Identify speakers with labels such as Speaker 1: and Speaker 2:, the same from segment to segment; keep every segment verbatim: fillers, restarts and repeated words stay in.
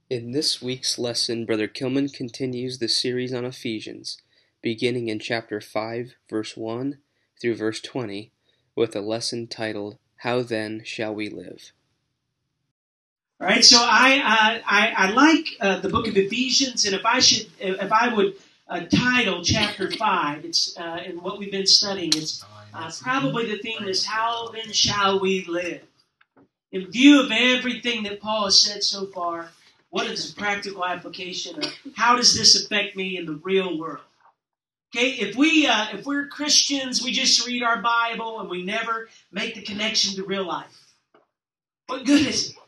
Speaker 1: In this week's lesson, Brother Kilman continues the series on Ephesians, beginning in chapter five, verse one through verse twenty, with a lesson titled, How Then Shall We Live?
Speaker 2: All right, so I uh, I, I like uh, the book of Ephesians, and if I should, if I would uh, title chapter five, it's uh, in what we've been studying. It's uh, probably the theme is How Then Shall We Live? In view of everything that Paul has said so far, what is the practical application of how does this affect me in the real world? Okay, if we uh, if we're Christians, we just read our Bible and we never make the connection to real life. What good is it?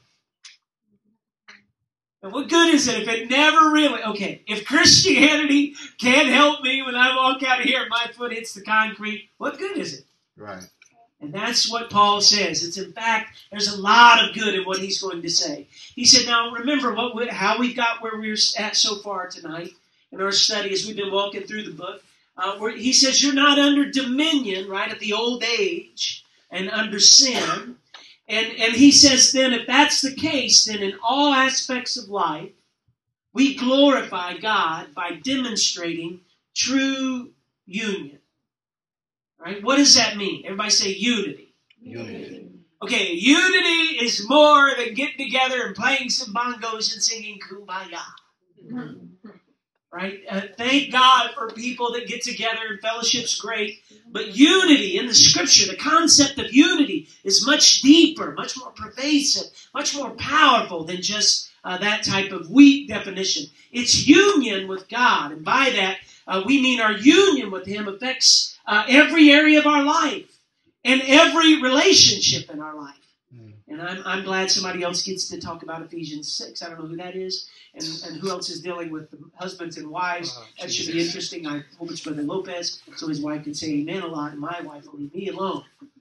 Speaker 2: And what good is it if it never really, okay, if Christianity can't help me when I walk out of here and my foot hits the concrete, what good is it?
Speaker 3: Right.
Speaker 2: And that's what Paul says. It's in fact, there's a lot of good in what he's going to say. He said, now remember what we, how we got where we're at so far tonight in our study as we've been walking through the book. Uh, where he says you're not under dominion, right, at the old age and under sin. And, and he says then if that's the case, then in all aspects of life, we glorify God by demonstrating true union. Right? What does that mean? Everybody say unity.
Speaker 3: Unity.
Speaker 2: Okay, unity is more than getting together and playing some bongos and singing Kumbaya. Right? Uh, thank God for people that get together and fellowship's great. But unity in the Scripture, the concept of unity is much deeper, much more pervasive, much more powerful than just uh, that type of weak definition. It's union with God. And by that, uh, we mean our union with Him affects uh, every area of our life and every relationship in our life. Mm. And I'm, I'm glad somebody else gets to talk about Ephesians six. I don't know who that is. And, and who else is dealing with the husbands and wives. Oh, that should be interesting. I hope it's Brother Lopez, so his wife can say amen a lot, and my wife will leave me alone.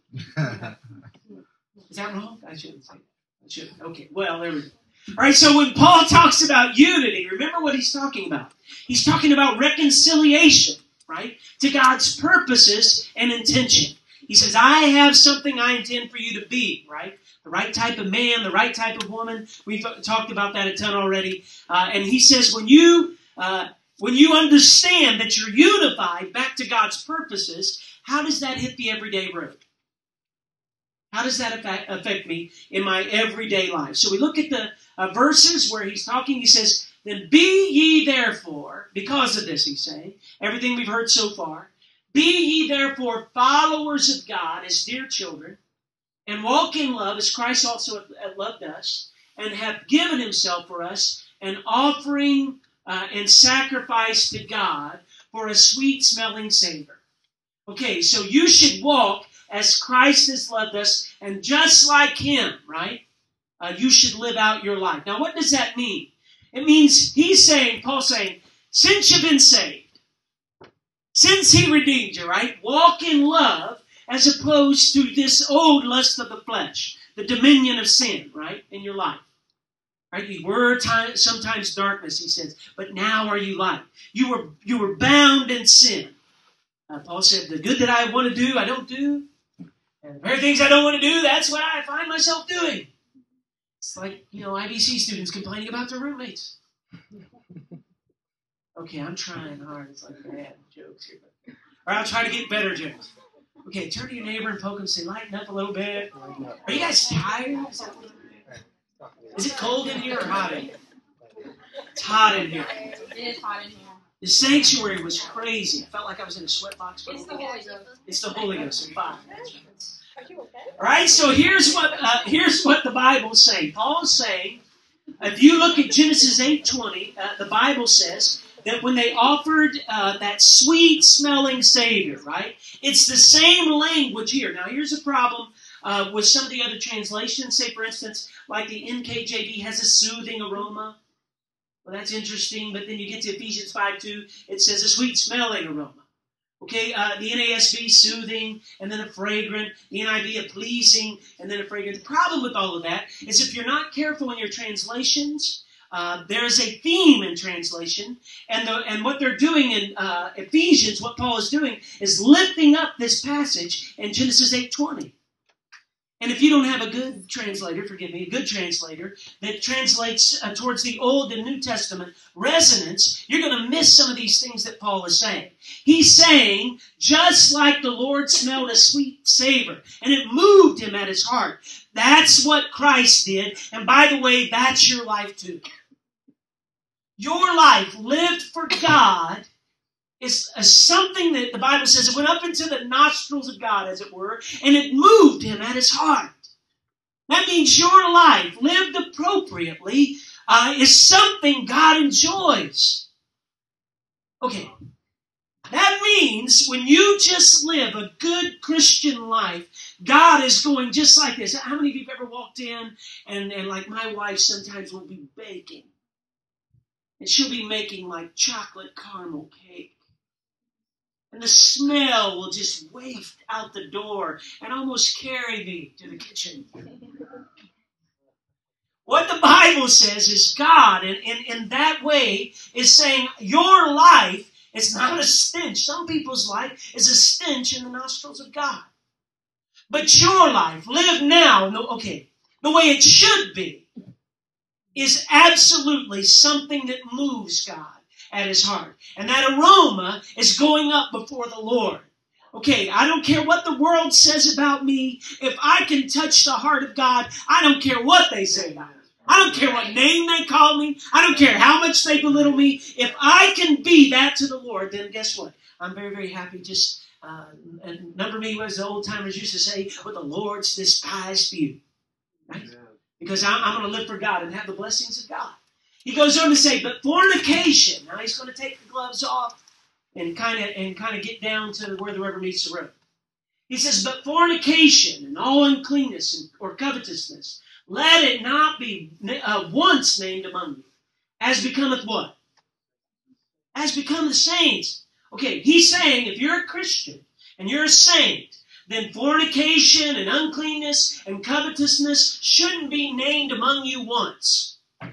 Speaker 2: Is that wrong? I shouldn't say that. I shouldn't. Okay, well, there we go. All right, so when Paul talks about unity, remember what he's talking about. He's talking about reconciliation, right, to God's purposes and intention. He says, I have something I intend for you to be, right? The right type of man, the right type of woman. We've talked about that a ton already. Uh, and he says, when you uh, when you understand that you're unified back to God's purposes, how does that hit the everyday road? How does that affect, affect me in my everyday life? So we look at the uh, verses where he's talking. He says, then be ye therefore, because of this, he's saying, everything we've heard so far, be ye therefore followers of God as dear children, and walk in love as Christ also loved us, and have given himself for us, an offering uh, and sacrifice to God for a sweet-smelling savor. Okay, so you should walk as Christ has loved us, and just like him, right? Uh, you should live out your life. Now, what does that mean? It means he's saying, Paul's saying, since you've been saved, since he redeemed you, right? Walk in love, as opposed to this old lust of the flesh, the dominion of sin, right, in your life. Right? You were time, sometimes darkness, he says, but now are you light. You were you were bound in sin. Uh, Paul said, the good that I want to do, I don't do. And the very things I don't want to do, that's what I find myself doing. It's like, you know, I B C students complaining about their roommates. Okay, I'm trying hard. It's like bad jokes here. All right, I'll try to get better jokes. Okay, turn to your neighbor and poke him and say, lighten up a little bit. Are you guys tired? Is, that, is it cold in here or hot in here? It's hot in here.
Speaker 4: It is hot in here.
Speaker 2: The sanctuary was crazy. I felt like I was in a sweatbox.
Speaker 4: It's the Holy Ghost.
Speaker 2: It's the Holy Ghost. Fine. All right, so here's what uh, here's what the Bible's saying. Paul's saying, if you look at Genesis eight twenty, uh, the Bible says that when they offered uh, that sweet-smelling Savior, right? It's the same language here. Now, here's a problem uh, with some of the other translations. Say, for instance, like the N K J V has a soothing aroma. Well, that's interesting, but then you get to Ephesians five two, it says a sweet-smelling aroma. Okay, uh, the N A S B, soothing, and then a fragrant. The N I V, a pleasing, and then a fragrant. The problem with all of that is if you're not careful in your translations, Uh, there's a theme in translation, and the, and what they're doing in uh, Ephesians, what Paul is doing, is lifting up this passage in Genesis eight twenty. And if you don't have a good translator, forgive me, a good translator that translates uh, towards the Old and New Testament resonance, you're going to miss some of these things that Paul is saying. He's saying, just like the Lord smelled a sweet savor, and it moved him at his heart. That's what Christ did. And by the way, that's your life too. Your life lived for God is something that the Bible says it went up into the nostrils of God, as it were, and it moved him at his heart. That means your life, lived appropriately, uh, is something God enjoys. Okay. That means when you just live a good Christian life, God is going just like this. How many of you have ever walked in and, and like my wife sometimes will be baking, and she'll be making like chocolate caramel cake. And the smell will just waft out the door and almost carry me to the kitchen. What the Bible says is God, in, in, in that way, is saying your life is not a stench. Some people's life is a stench in the nostrils of God. But your life, live now, no, okay, the way it should be, is absolutely something that moves God at his heart. And that aroma is going up before the Lord. Okay, I don't care what the world says about me. If I can touch the heart of God, I don't care what they say about it. I don't care what name they call me. I don't care how much they belittle me. If I can be that to the Lord, then guess what? I'm very, very happy. Just uh, and number me, as the old timers used to say, with the Lord's despised few. Right? Because I'm, I'm going to live for God and have the blessings of God. He goes on to say, but fornication. Now he's going to take the gloves off and kind of and kind of get down to where the rubber meets the road. He says, but fornication and all uncleanness and, or covetousness, let it not be uh, once named among you, as becometh what? As become the saints. Okay, he's saying if you're a Christian and you're a saint, then fornication and uncleanness and covetousness shouldn't be named among you once.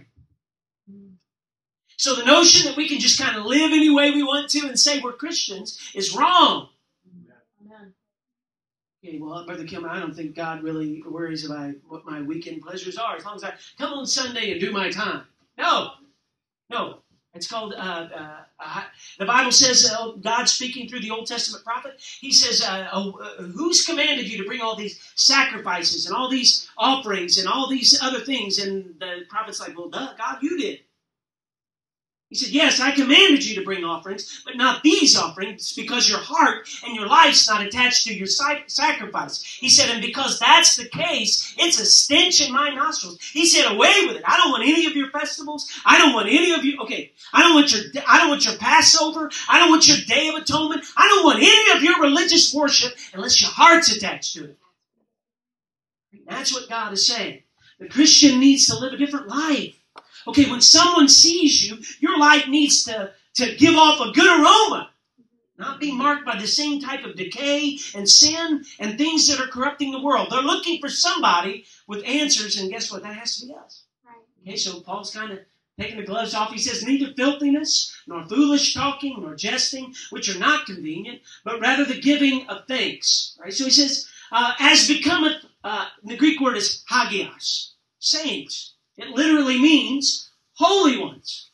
Speaker 2: So the notion that we can just kind of live any way we want to and say we're Christians is wrong. Amen. Okay, well, Brother Kim, I don't think God really worries about what my weekend pleasures are as long as I come on Sunday and do my time. No, no. It's called, uh, uh, uh, the Bible says, uh, God speaking through the Old Testament prophet, he says, uh, oh, uh, who's commanded you to bring all these sacrifices and all these offerings and all these other things? And the prophet's like, well, duh, God, you did. He said, yes, I commanded you to bring offerings, but not these offerings, because your heart and your life's not attached to your sacrifice. He said, and because that's the case, it's a stench in my nostrils. He said, away with it. I don't want any of your festivals. I don't want any of you. Okay, I don't want your, I don't want your Passover. I don't want your Day of Atonement. I don't want any of your religious worship unless your heart's attached to it. That's what God is saying. The Christian needs to live a different life. Okay, when someone sees you, your life needs to, to give off a good aroma. Not be marked by the same type of decay and sin and things that are corrupting the world. They're looking for somebody with answers, and guess what? That has to be us. Right. Okay, so Paul's kind of taking the gloves off. He says, neither filthiness, nor foolish talking, nor jesting, which are not convenient, but rather the giving of thanks. Right? So he says, uh, as becometh, uh, the Greek word is hagios, saints. It literally means holy ones.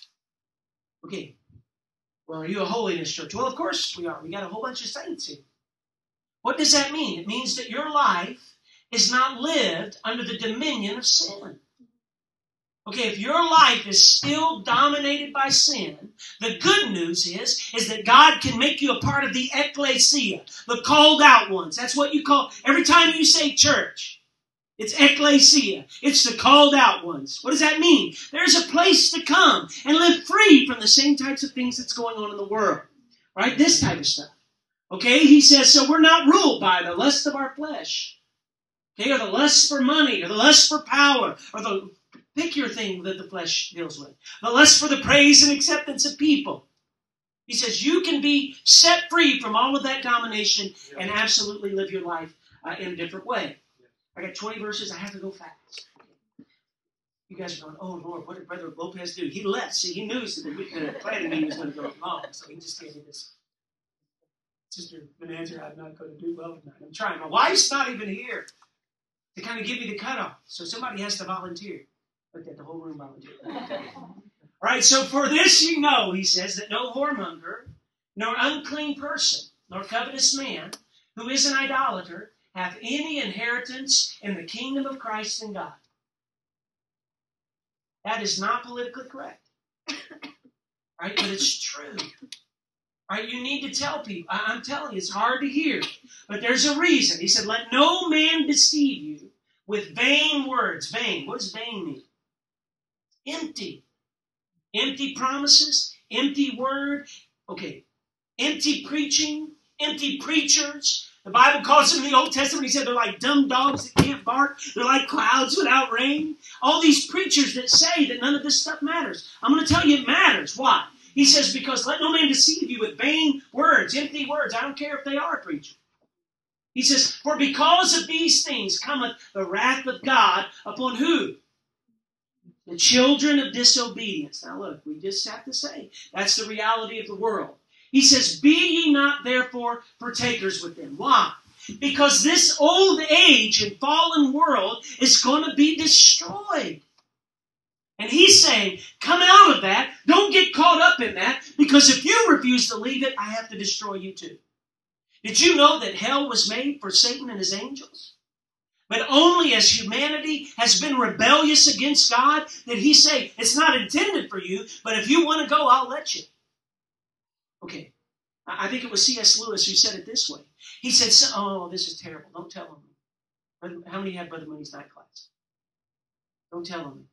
Speaker 2: Okay. Well, are you a holiness church? Well, of course we are. We got a whole bunch of saints here. What does that mean? It means that your life is not lived under the dominion of sin. Okay, if your life is still dominated by sin, the good news is, is that God can make you a part of the ecclesia, the called out ones. That's what you call, every time you say church, it's ecclesia. It's the called out ones. What does that mean? There's a place to come and live free from the same types of things that's going on in the world. Right? This type of stuff. Okay? He says, so we're not ruled by the lust of our flesh. Okay? Or the lust for money, or the lust for power, or the, pick your thing that the flesh deals with. The lust for the praise and acceptance of people. He says, you can be set free from all of that domination and absolutely live your life uh, in a different way. I got twenty verses. I have to go fast. You guys are going, oh, Lord, what did Brother Lopez do? He left. See, he knew that the planning meeting was going to go long, so he just gave me this. Sister Bonanza, I'm not going to do well tonight. I'm trying. My wife's not even here. to kind of give you the cutoff. So somebody has to volunteer. Look at the whole room volunteer. All right, so for this you know, he says, that no whoremonger, nor unclean person, nor covetous man, who is an idolater, hath any inheritance in the kingdom of Christ and God. That is not politically correct. Right? But it's true. Right? You need to tell people. I- I'm telling you, it's hard to hear. But there's a reason. He said, let no man deceive you with vain words. Vain. What does vain mean? Empty. Empty promises. Empty word. Okay. Empty preaching. Empty preachers. The Bible calls them in the Old Testament, he said they're like dumb dogs that can't bark. They're like clouds without rain. All these preachers that say that none of this stuff matters. I'm going to tell you it matters. Why? He says, because let no man deceive you with vain words, empty words. I don't care if they are a preacher. He says, for because of these things cometh the wrath of God upon who? The children of disobedience. Now look, we just have to say, that's the reality of the world. He says, be ye not therefore partakers with them. Why? Because this old age and fallen world is going to be destroyed. And he's saying, come out of that. Don't get caught up in that. Because if you refuse to leave it, I have to destroy you too. Did you know that hell was made for Satan and his angels? But only as humanity has been rebellious against God, did he say, it's not intended for you, but if you want to go, I'll let you. Okay, I think it was C S Lewis who said it this way. He said, oh, this is terrible. Don't tell him. How many had Brother Mooney's night class? Don't tell him.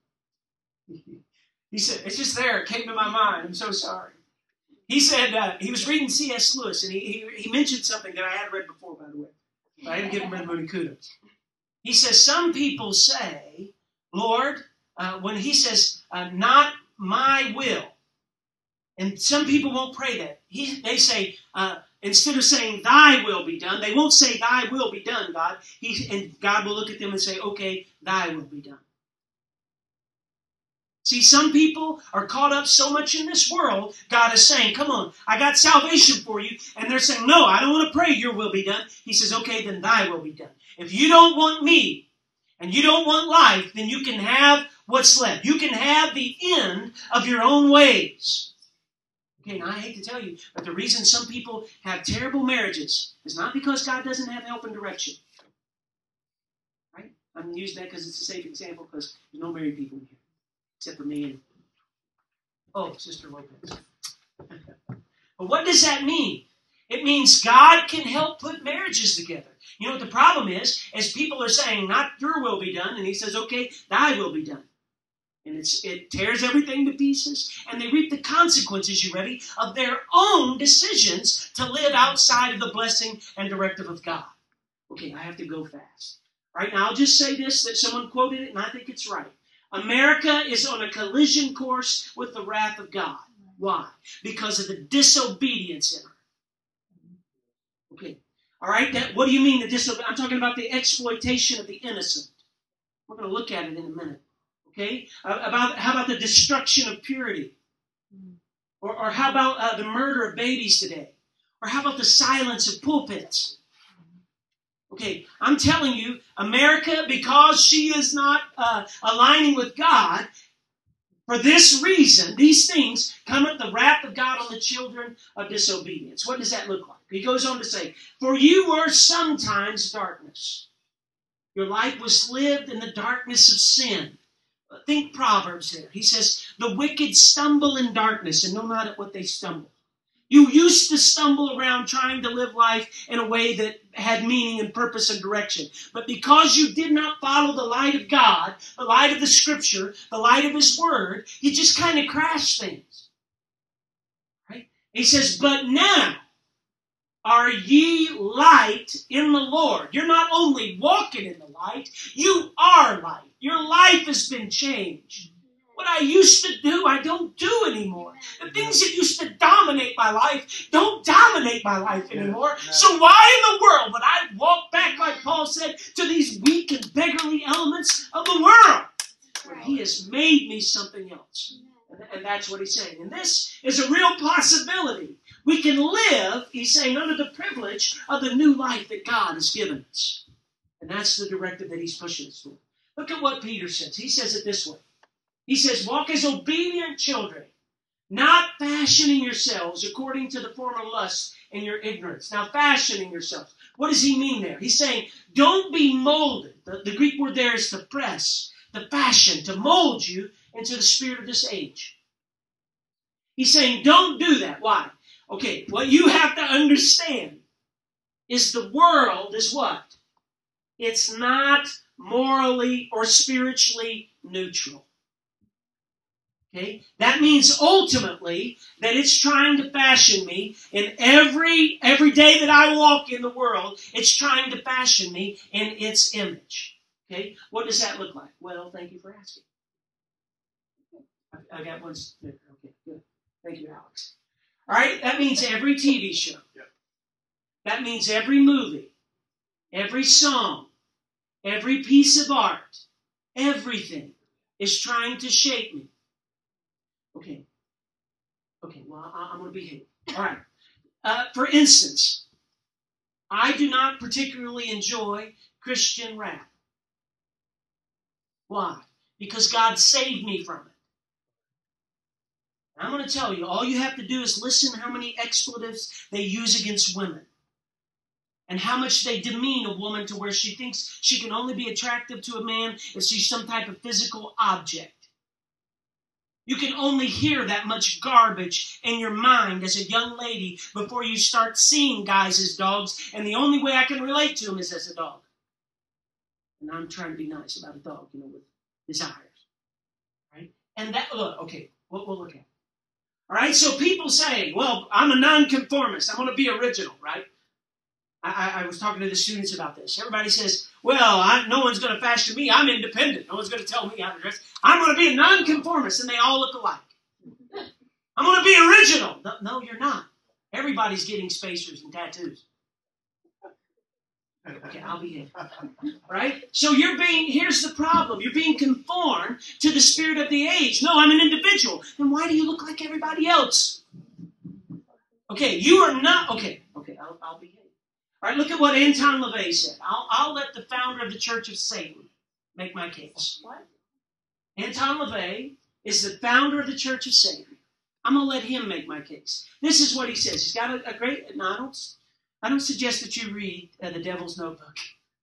Speaker 2: He said, it's just there. It came to my mind. I'm so sorry. He said, uh, he was reading C S Lewis, and he, he, he mentioned something that I had read before, by the way. But I didn't give him Brother Mooney kudos. He says, some people say, Lord, uh, when he says, uh, not my will, and some people won't pray that. He, they say, uh, instead of saying, thy will be done, they won't say, thy will be done, God. He, and God will look at them and say, okay, thy will be done. See, some people are caught up so much in this world, God is saying, come on, I got salvation for you. And they're saying, no, I don't want to pray your will be done. He says, okay, then thy will be done. If you don't want me, and you don't want life, then you can have what's left. You can have the end of your own ways. Okay, now I hate to tell you, but the reason some people have terrible marriages is not because God doesn't have help and direction. Right? I'm using that because it's a safe example because there's no married people in here, except for me and, oh, Sister Lopez. But what does that mean? It means God can help put marriages together. You know what the problem is? Is people are saying, not your will be done, and he says, okay, thy will be done. And it's, it tears everything to pieces, and they reap the consequences, you ready, of their own decisions to live outside of the blessing and directive of God. Okay, I have to go fast. All right, now I'll just say this, that someone quoted it, and I think it's right. America is on a collision course with the wrath of God. Why? Because of the disobedience in her. Okay, all right, that, what do you mean the disobedience? I'm talking about the exploitation of the innocent. We're going to look at it in a minute. Okay, uh, about how about the destruction of purity? Or, or how about uh, the murder of babies today? Or how about the silence of pulpits? Okay, I'm telling you, America, because she is not uh, aligning with God, for this reason, these things cometh the wrath of God on the children of disobedience. What does that look like? He goes on to say, for you were sometimes darkness. Your life was lived in the darkness of sin. Think Proverbs there. He says, the wicked stumble in darkness and know not at what they stumble. You used to stumble around trying to live life in a way that had meaning and purpose and direction. But because you did not follow the light of God, the light of the Scripture, the light of His Word, you just kind of crashed things. Right? He says, but now are ye light in the Lord. You're not only walking in the light, you are light. Your life has been changed. What I used to do, I don't do anymore. The things that used to dominate my life don't dominate my life anymore. So why in the world would I walk back, like Paul said, to these weak and beggarly elements of the world? Where He has made me something else. And that's what He's saying. And this is a real possibility. We can live, He's saying, under the privilege of the new life that God has given us. And that's the directive that he's pushing us for. Look at what Peter says. He says it this way. He says, walk as obedient children, not fashioning yourselves according to the former lusts in your ignorance. Now, fashioning yourselves. What does he mean there? He's saying, don't be molded. The, the Greek word there is to press, to fashion, to mold you into the spirit of this age. He's saying, don't do that. Why? Okay, what you have to understand is the world is what? It's not morally or spiritually neutral. Okay? That means ultimately that it's trying to fashion me in every every day that I walk in the world, it's trying to fashion me in its image. Okay? What does that look like? Well, thank you for asking. I, I got one. Okay, good. Thank you, Alex. All right, that means every T V show. That means every movie, every song, every piece of art, everything is trying to shape me. Okay. Okay, well, I, I'm going to behave. All right. Uh, for instance, I do not particularly enjoy Christian rap. Why? Because God saved me from it. And I'm going to tell you, all you have to do is listen how many expletives they use against women. And how much they demean a woman to where she thinks she can only be attractive to a man if she's some type of physical object. You can only hear that much garbage in your mind as a young lady before you start seeing guys as dogs, and the only way I can relate to them is as a dog. And I'm trying to be nice about a dog, you know, with desires. Right? And that, look, okay, we'll, we'll look at it. All right, so people say, well, I'm a nonconformist. I'm going to be original, right? I, I was talking to the students about this. Everybody says, well, I, no one's going to fashion me. I'm independent. No one's going to tell me how to dress. I'm going to be a nonconformist, and they all look alike. I'm going to be original. No, no, you're not. Everybody's getting spacers and tattoos. Okay, I'll behave. Right? So you're being, here's the problem. You're being conformed to the spirit of the age. No, I'm an individual. Then why do you look like everybody else? Okay, you are not, okay, okay, I'll, I'll behave. All right, look at what Anton LaVey said. I'll, I'll let the founder of the Church of Satan make my case. What? Anton LaVey is the founder of the Church of Satan. I'm going to let him make my case. This is what he says. He's got a, a great... No, I don't, I don't suggest that you read uh, The Devil's Notebook.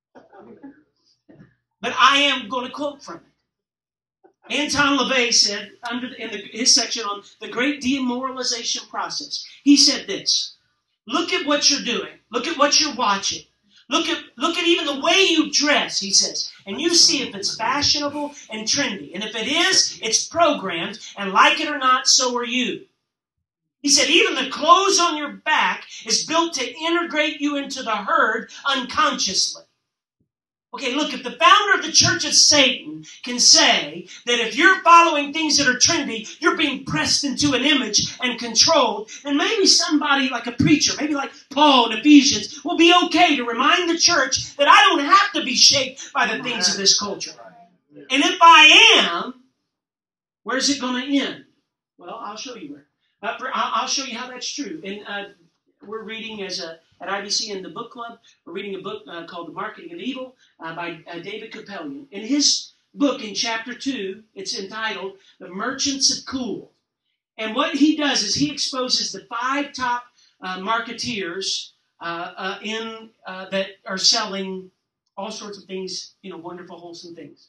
Speaker 2: But I am going to quote from it. Anton LaVey said, under the, in the, his section on the great demoralization process, he said this. Look at what you're doing. Look at what you're watching. Look at look at even the way you dress, he says. And you see if it's fashionable and trendy. And if it is, it's programmed. And like it or not, so are you. He said even the clothes on your back is built to integrate you into the herd unconsciously. Okay, look, if the founder of the Church of Satan can say that if you're following things that are trendy, you're being pressed into an image and controlled, then maybe somebody like a preacher, maybe like Paul in Ephesians, will be okay to remind the church that I don't have to be shaped by the things of this culture. And if I am, where's it going to end? Well, I'll show you where. Uh, I'll show you how that's true. And uh, we're reading as a At I B C in the book club, we're reading a book uh, called The Marketing of Evil uh, by uh, David Kupelian. In his book, in chapter two, it's entitled The Merchants of Cool. And what he does is he exposes the five top uh, marketeers uh, uh, in uh, that are selling all sorts of things, you know, wonderful, wholesome things.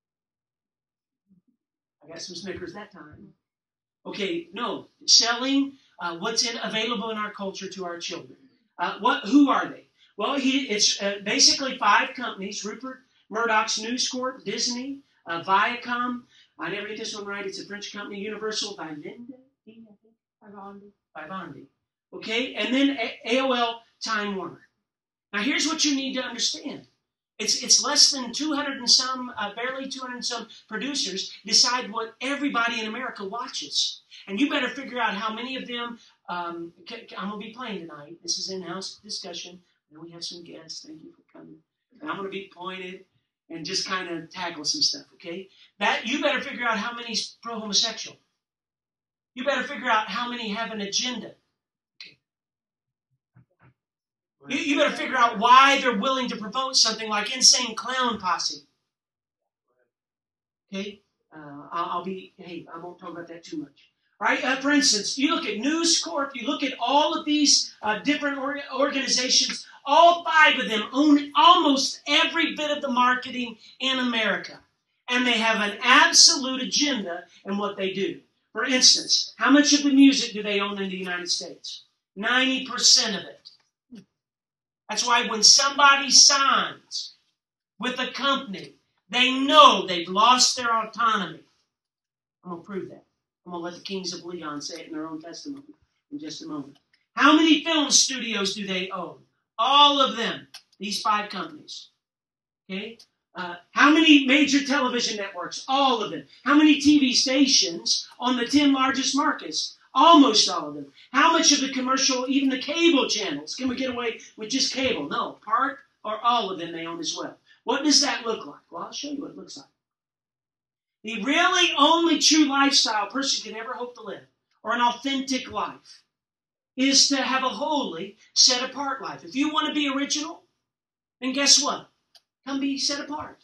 Speaker 2: I got some Snickers that time. Okay, no, selling uh, what's in, available in our culture to our children. Uh, what? Who are they? Well, he, it's uh, basically five companies: Rupert Murdoch's News Corp, Disney, uh, Viacom. I never get this one right. It's a French company. Universal, Vivendi, Vivendi, Vivendi. Okay, and then a- AOL, Time Warner. Now, here's what you need to understand: it's it's less than two hundred and some, uh, barely two hundred and some producers decide what everybody in America watches, and you better figure out how many of them. Um, I'm going to be playing tonight. This is in-house discussion. And we have some guests. Thank you for coming. And I'm going to be pointed and just kind of tackle some stuff, okay? That you better figure out how many's pro-homosexual. You better figure out how many have an agenda. Okay. You, you better figure out why they're willing to promote something like Insane Clown Posse. Okay? Uh, I'll, I'll be, hey, I won't talk about that too much. All right? Uh, for instance, you look at News Corp, you look at all of these uh, different or- organizations, all five of them own almost every bit of the marketing in America. And they have an absolute agenda in what they do. For instance, how much of the music do they own in the United States? ninety percent of it. That's why when somebody signs with a company, they know they've lost their autonomy. I'm going to prove that. I'm going to let the Kings of Leon say it in their own testimony in just a moment. How many film studios do they own? All of them. These five companies. Okay? Uh, how many major television networks? All of them. How many T V stations on the ten largest markets? Almost all of them. How much of the commercial, even the cable channels? Can we get away with just cable? No. Part or all of them they own as well. What does that look like? Well, I'll show you what it looks like. The really only true lifestyle a person can ever hope to live, or an authentic life, is to have a holy, set-apart life. If you want to be original, then guess what? Come be set apart.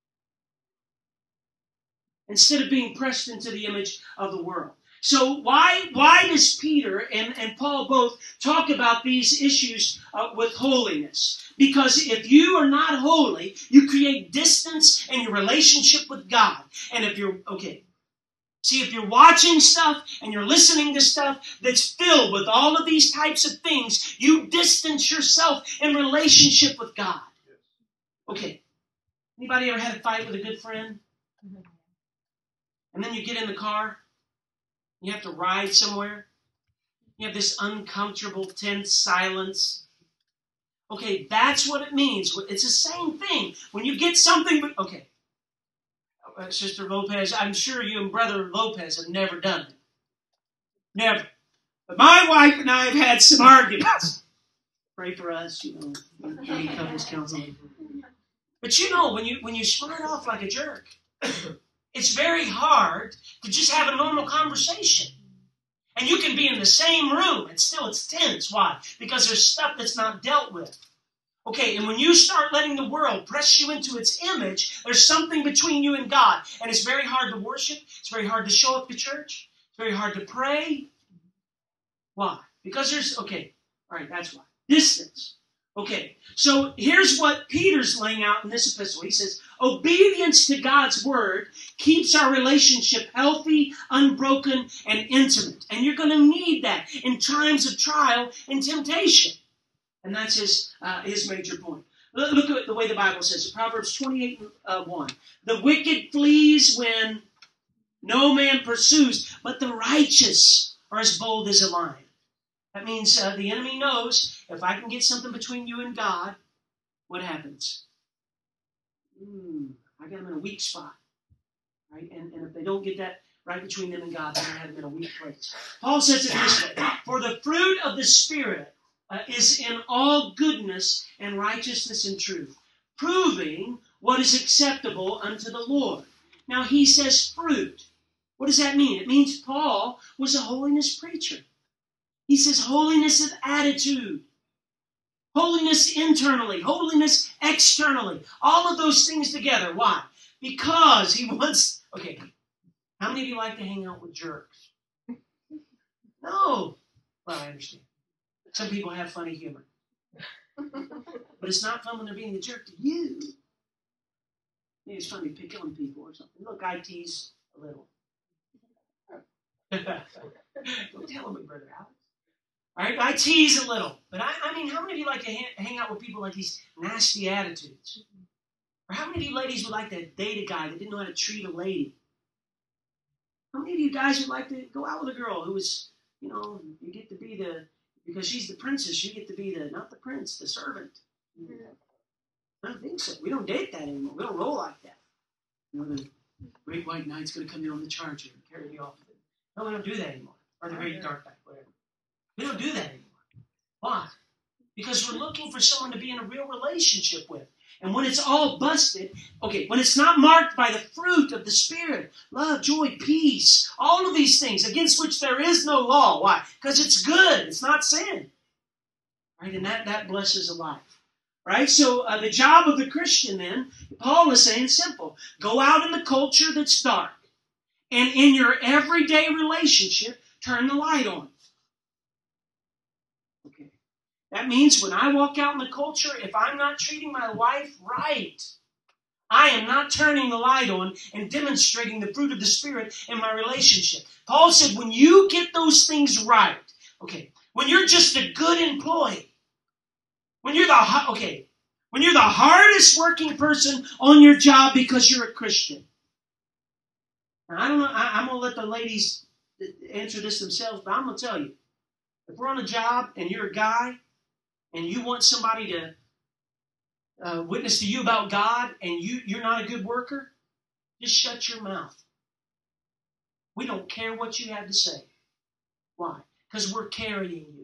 Speaker 2: Instead of being pressed into the image of the world. So why, why does Peter and, and Paul both talk about these issues uh, with holiness? Because if you are not holy, you create distance in your relationship with God. And if you're, okay, see, if you're watching stuff and you're listening to stuff that's filled with all of these types of things, you distance yourself in relationship with God. Okay, anybody ever had a fight with a good friend? And then you get in the car, you have to ride somewhere, you have this uncomfortable, tense silence. Okay, that's what it means. It's the same thing. When you get something, okay, uh, Sister Lopez, I'm sure you and Brother Lopez have never done it. Never. But my wife and I have had some arguments. Pray for us, you know, any couples counseling. But you know, when you when you smart off like a jerk, it's very hard to just have a normal conversation. And you can be in the same room and still it's tense. Why? Because there's stuff that's not dealt with. Okay, and when you start letting the world press you into its image, there's something between you and God. And it's very hard to worship. It's very hard to show up to church. It's very hard to pray. Why? Because there's, okay, all right, that's why. Distance. Okay, so here's what Peter's laying out in this epistle. He says, obedience to God's word keeps our relationship healthy, unbroken, and intimate. And you're going to need that in times of trial and temptation. And that's his, uh, his major point. Look at the way the Bible says it. Proverbs twenty-eight, one. The wicked flees when no man pursues, but the righteous are as bold as a lion. That means uh, the enemy knows if I can get something between you and God, what happens? Mm, I got them in a weak spot. Right? And, and if they don't get that right between them and God, then I have them in a weak place. Paul says it this way, for the fruit of the Spirit uh, is in all goodness and righteousness and truth, proving what is acceptable unto the Lord. Now he says fruit. What does that mean? It means Paul was a holiness preacher. He says holiness of attitude, holiness internally, holiness externally, all of those things together. Why? Because he wants, okay, how many of you like to hang out with jerks? No. Well, I understand. Some people have funny humor. But it's not fun when they're being a jerk to you. Maybe it's fun to pick on people or something. Look, I tease a little. Don't tell me, Brother Alex. All right, I tease a little, but I, I mean, how many of you like to ha- hang out with people like these nasty attitudes? Or how many of you ladies would like to date a guy that didn't know how to treat a lady? How many of you guys would like to go out with a girl who was, you know, you get to be the, because she's the princess, you get to be the, not the prince, the servant. I don't think so. We don't date that anymore. We don't roll like that. You know, the great white knight's going to come in on the charger and carry me off. No, we don't do that anymore. Or the great dark knight, whatever. We don't do that anymore. Why? Because we're looking for someone to be in a real relationship with. And when it's all busted, okay, when it's not marked by the fruit of the Spirit, love, joy, peace, all of these things against which there is no law. Why? Because it's good. It's not sin. Right? And that, that blesses a life. Right? So uh, the job of the Christian then, Paul is saying simple. Go out in the culture that's dark. And in your everyday relationship, turn the light on. Okay. That means when I walk out in the culture, if I'm not treating my wife right, I am not turning the light on and demonstrating the fruit of the Spirit in my relationship. Paul said, when you get those things right, okay, when you're just a good employee, when you're the okay, when you're the hardest working person on your job because you're a Christian. Now, I don't know. I, I'm gonna let the ladies answer this themselves, but I'm gonna tell you, if we're on a job and you're a guy and you want somebody to uh, witness to you about God and you you're not a good worker, just shut your mouth. We don't care what you have to say. Why? Because we're carrying you.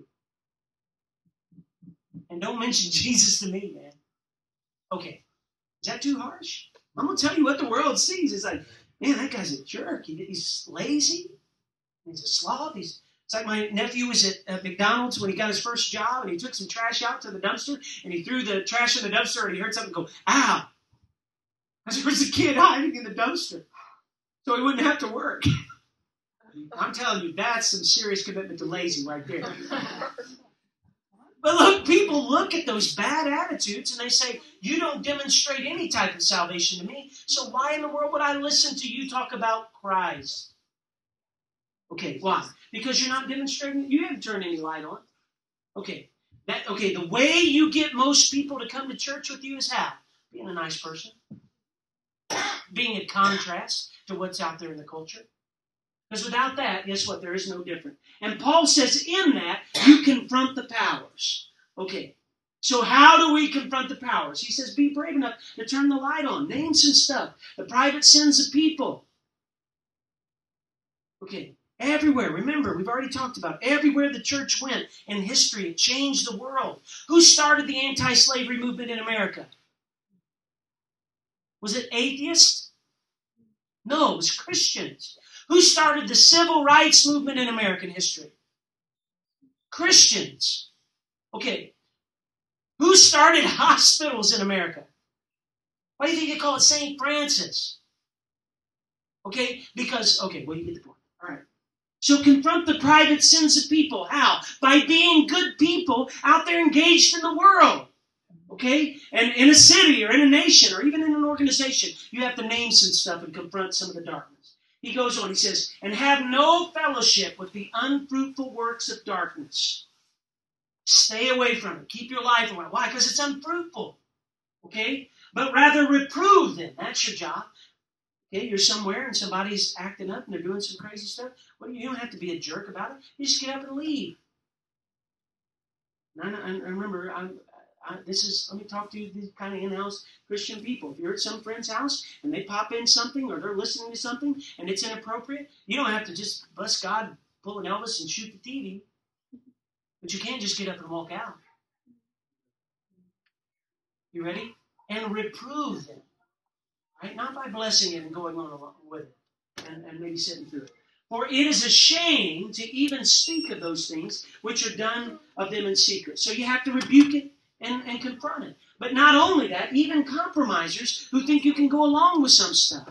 Speaker 2: And don't mention Jesus to me, man. Okay. Is that too harsh? I'm going to tell you what the world sees. It's like, man, that guy's a jerk. He, he's lazy. He's a sloth. He's, it's like my nephew was at, at McDonald's when he got his first job, and he took some trash out to the dumpster, and he threw the trash in the dumpster, and he heard something go, ow. I said, where's the kid hiding in the dumpster? So he wouldn't have to work. I'm telling you, that's some serious commitment to lazy right there. But look, people look at those bad attitudes and they say, you don't demonstrate any type of salvation to me, so why in the world would I listen to you talk about Christ? Okay, why? Because you're not demonstrating, you haven't turned any light on. Okay, that, okay. The way you get most people to come to church with you is how? Being a nice person. Being a contrast to what's out there in the culture. Because without that, guess what? There is no different. And Paul says in that, you confront the powers. Okay, so how do we confront the powers? He says, be brave enough to turn the light on. Name some stuff. The private sins of people. Okay, everywhere. Remember, we've already talked about it. Everywhere the church went in history, it changed the world. Who started the anti-slavery movement in America? Was it atheists? No, it was Christians. Who started the civil rights movement in American history? Christians. Okay. Who started hospitals in America? Why do you think they call it Saint Francis? Okay, because, okay, well, you get the point. All right. So confront the private sins of people. How? By being good people out there engaged in the world. Okay? And in a city or in a nation or even in an organization, you have to name some stuff and confront some of the darkness. He goes on, he says, and have no fellowship with the unfruitful works of darkness. Stay away from it. Keep your life away. Why? Because it's unfruitful. Okay? But rather reprove them. That's your job. Okay? You're somewhere and somebody's acting up and they're doing some crazy stuff. Well, you don't have to be a jerk about it. You just get up and leave. And I, I remember, I'm, I, this is, let me talk to you, these kind of in-house Christian people. If you're at some friend's house and they pop in something or they're listening to something and it's inappropriate, you don't have to just, bless God, pull an Elvis and shoot the T V. But you can't just get up and walk out. You ready? And reprove them. Right? Not by blessing it and going on along with it and, and maybe sitting through it. For it is a shame to even speak of those things which are done of them in secret. So you have to rebuke it and, and confront it. But not only that, even compromisers who think you can go along with some stuff.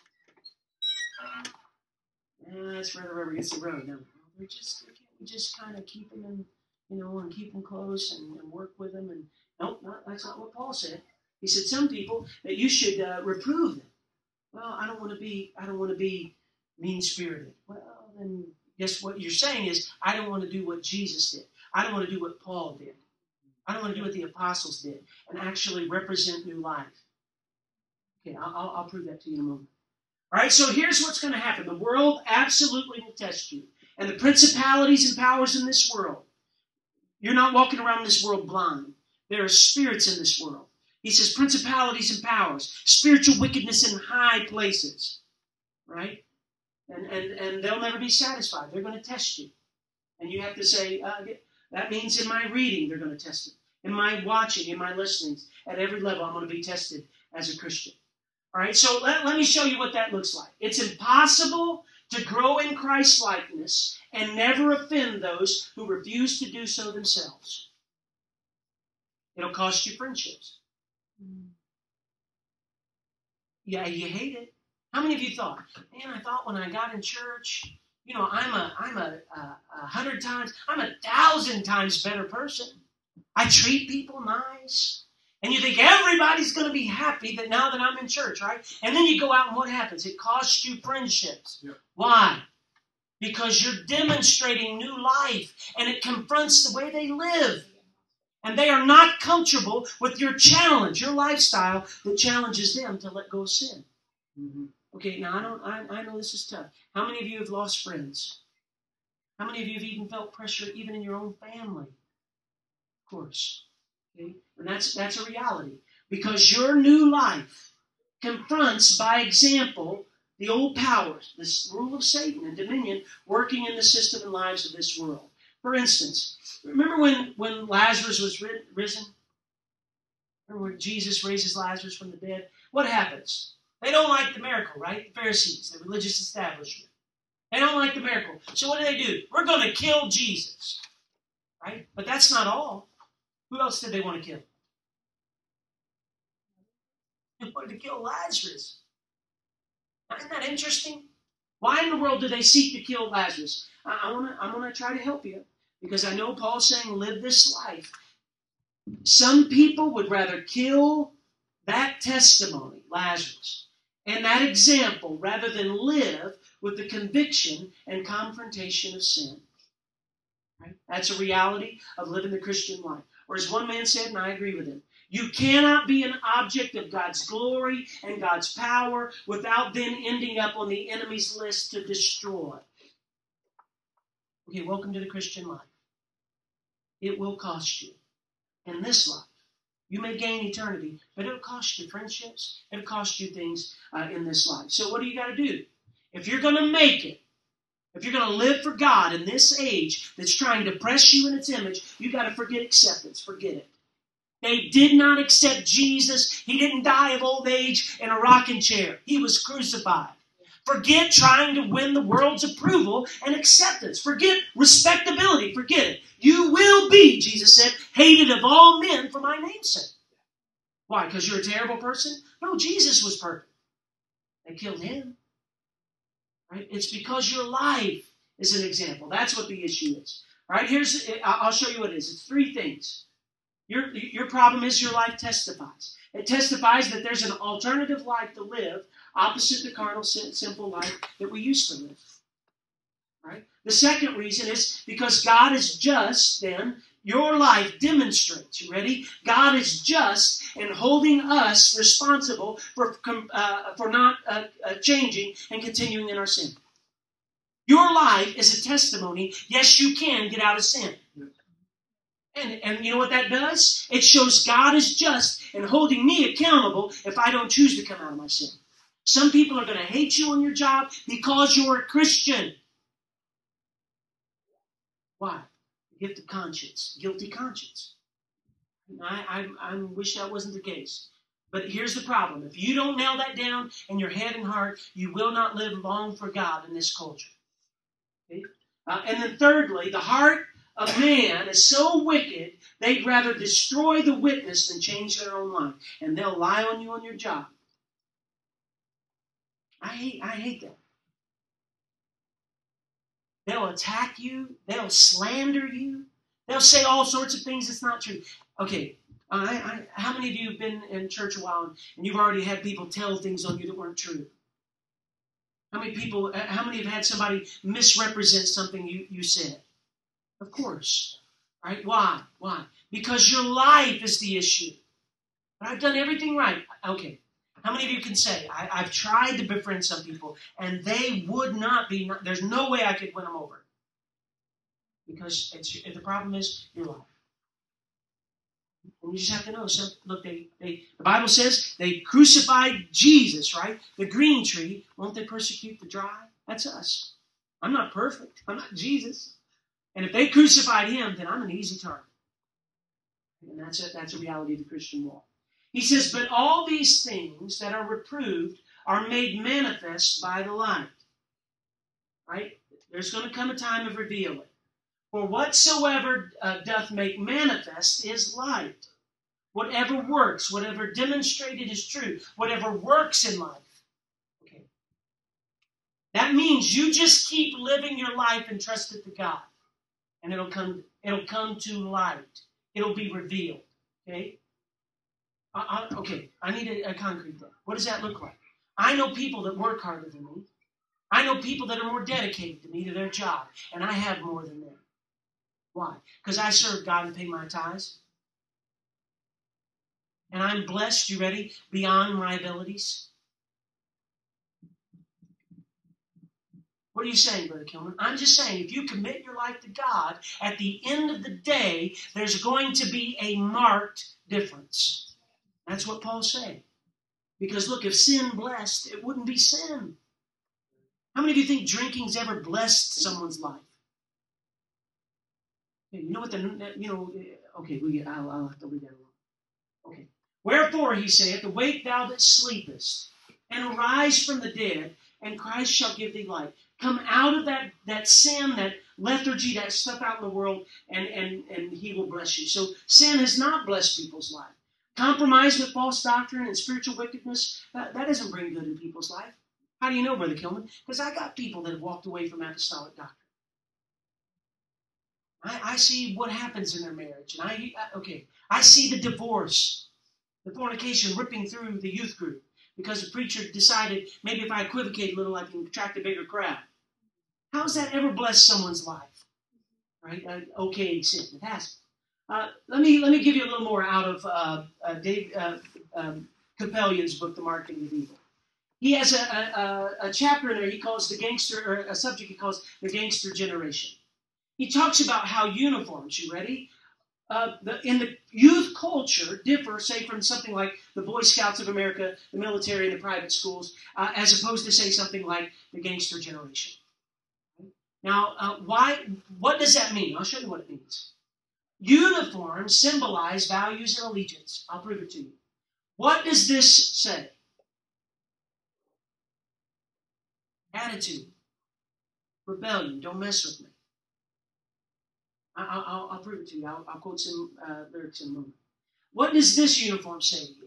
Speaker 2: Uh, that's where the rubber gets the road. No, we just we just kind of keep them in, you know, and keep them close and, and work with them. And no, not, that's not what Paul said. He said some people that you should uh, reprove them. Well, I don't want to be. I don't want to be mean-spirited. Well, then guess what you're saying is I don't want to do what Jesus did. I don't want to do what Paul did. I don't want to do what the apostles did and actually represent new life. Okay, I'll, I'll prove that to you in a moment. All right, so here's what's going to happen. The world absolutely will test you. And the principalities and powers in this world. You're not walking around this world blind. There are spirits in this world. He says principalities and powers, spiritual wickedness in high places. Right? And, and, and they'll never be satisfied. They're going to test you. And you have to say, uh, that means in my reading, they're going to test it. In my watching, in my listening, at every level, I'm going to be tested as a Christian. All right, so let, let me show you what that looks like. It's impossible to grow in Christ-likeness and never offend those who refuse to do so themselves. It'll cost you friendships. Yeah, you hate it. How many of you thought, man, I thought when I got in church, you know, I'm a, I'm a, a, a hundred times, I'm a thousand times better person. I treat people nice. And you think everybody's going to be happy that now that I'm in church, right? And then you go out and what happens? It costs you friendships. Yep. Why? Because you're demonstrating new life and it confronts the way they live. And they are not comfortable with your challenge, your lifestyle that challenges them to let go of sin. Mm-hmm. Okay, now I don't. I, I know this is tough. How many of you have lost friends? How many of you have even felt pressure, even in your own family? Of course, okay, and that's that's a reality because your new life confronts, by example, the old powers, this rule of Satan and dominion working in the system and lives of this world. For instance, remember when, when Lazarus was ri- risen? Remember when Jesus raises Lazarus from the dead? What happens? They don't like the miracle, right? The Pharisees, the religious establishment. They don't like the miracle. So what do they do? We're going to kill Jesus, right? But that's not all. Who else did they want to kill? They wanted to kill Lazarus. Isn't that interesting? Why in the world do they seek to kill Lazarus? I, I wanna, I'm going to try to help you because I know Paul's saying live this life. Some people would rather kill that testimony, Lazarus, and that example rather than live with the conviction and confrontation of sin. Right? That's a reality of living the Christian life. Or as one man said, and I agree with him, you cannot be an object of God's glory and God's power without then ending up on the enemy's list to destroy. Okay, welcome to the Christian life. It will cost you in this life. You may gain eternity, but it'll cost you friendships. It'll cost you things uh, in this life. So what do you got to do? If you're going to make it, if you're going to live for God in this age that's trying to press you in its image, you got to forget acceptance. Forget it. They did not accept Jesus. He didn't die of old age in a rocking chair. He was crucified. Forget trying to win the world's approval and acceptance. Forget respectability. Forget it. You will be, Jesus said, hated of all men for my name's sake. Why? Because you're a terrible person? No, Jesus was perfect. They killed him. Right? It's because your life is an example. That's what the issue is. All right, here's, I'll show you what it is. It's three things. Your, your problem is your life testifies. It testifies that there's an alternative life to live opposite the carnal, sinful life that we used to live. Right? The second reason is because God is just, then your life demonstrates, you ready? God is just in holding us responsible for, uh, for not uh, uh, changing and continuing in our sin. Your life is a testimony, yes, you can get out of sin. And, and you know what that does? It shows God is just in holding me accountable if I don't choose to come out of my sin. Some people are going to hate you on your job because you're a Christian. Why? Gift of conscience. Guilty conscience. I, I, I wish that wasn't the case. But here's the problem. If you don't nail that down in your head and heart, you will not live long for God in this culture. Okay? Uh, and then thirdly, the heart of man is so wicked, they'd rather destroy the witness than change their own life. And they'll lie on you on your job. I hate, I hate that. They'll attack you. They'll slander you. They'll say all sorts of things that's not true. Okay, I, I, how many of you have been in church a while and you've already had people tell things on you that weren't true? How many people, how many have had somebody misrepresent something you, you said? Of course. Right? Why? Why? Because your life is the issue. But I've done everything right. Okay. How many of you can say, I, I've tried to befriend some people, and they would not be, there's no way I could win them over. Because it's, the problem is your life. And you just have to know, some, look, they, they, the Bible says they crucified Jesus, right? The green tree. Won't they persecute the dry? That's us. I'm not perfect. I'm not Jesus. And if they crucified him, then I'm an easy target. And that's a, that's a reality of the Christian walk. He says, but all these things that are reproved are made manifest by the light. Right? There's going to come a time of revealing. For whatsoever uh, doth make manifest is light. Whatever works, whatever demonstrated is true, whatever works in life. Okay. That means you just keep living your life and trust it to God. And it'll come, it'll come to light. It'll be revealed. Okay? I, I, okay, I need a, a concrete thing. What does that look like? I know people that work harder than me. I know people that are more dedicated to me, to their job, and I have more than them. Why? Because I serve God and pay my tithes. And I'm blessed, you ready, beyond my abilities. What are you saying, Brother Kilman? I'm just saying, if you commit your life to God, at the end of the day, there's going to be a marked difference. That's what Paul's saying. Because look, if sin blessed, it wouldn't be sin. How many of you think drinking's ever blessed someone's life? You know what the, you know, okay, we, I'll, I'll have to leave that alone. Okay. Wherefore, he saith, awake thou that sleepest, and arise from the dead, and Christ shall give thee light. Come out of that, that sin, that lethargy, that stuff out in the world, and, and, and he will bless you. So sin has not blessed people's life. Compromise with false doctrine and spiritual wickedness, that, that doesn't bring good in people's life. How do you know, Brother Kilman? Because I got people that have walked away from apostolic doctrine. I, I see what happens in their marriage. And I, okay, I see the divorce, the fornication ripping through the youth group because the preacher decided maybe if I equivocate a little, I can attract a bigger crowd. How has that ever blessed someone's life? Right? Uh, okay, sin. It hasn't. Uh, let me let me give you a little more out of uh, uh, Dave uh, um, Capellian's book, The Marketing of Evil. He has a, a, a chapter in there he calls the gangster, or a subject he calls the gangster generation. He talks about how uniforms, you ready? Uh, the, in the youth culture differ, say, from something like the Boy Scouts of America, the military, and the private schools, uh, as opposed to, say, something like the gangster generation. Now, uh, why? What does that mean? I'll show you what it means. Uniforms symbolize values and allegiance. I'll prove it to you. What does this say? Attitude. Rebellion. Don't mess with me. I'll, I'll, I'll prove it to you. I'll, I'll quote some uh, lyrics in a moment. What does this uniform say to you?